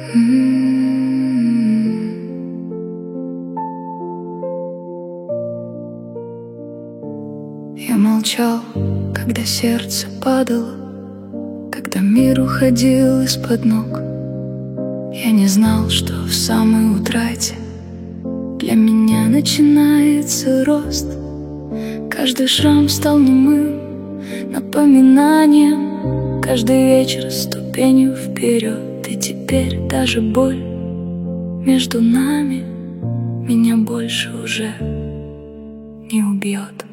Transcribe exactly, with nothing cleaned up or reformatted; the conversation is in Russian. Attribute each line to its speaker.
Speaker 1: Я молчал, когда сердце падало, когда мир уходил из-под ног. Я не знал, что в самой утрате для меня начинается рост. Каждый шрам стал немым напоминанием, каждый вечер ступенью вперед. И теперь даже боль между нами меня больше уже не убьет.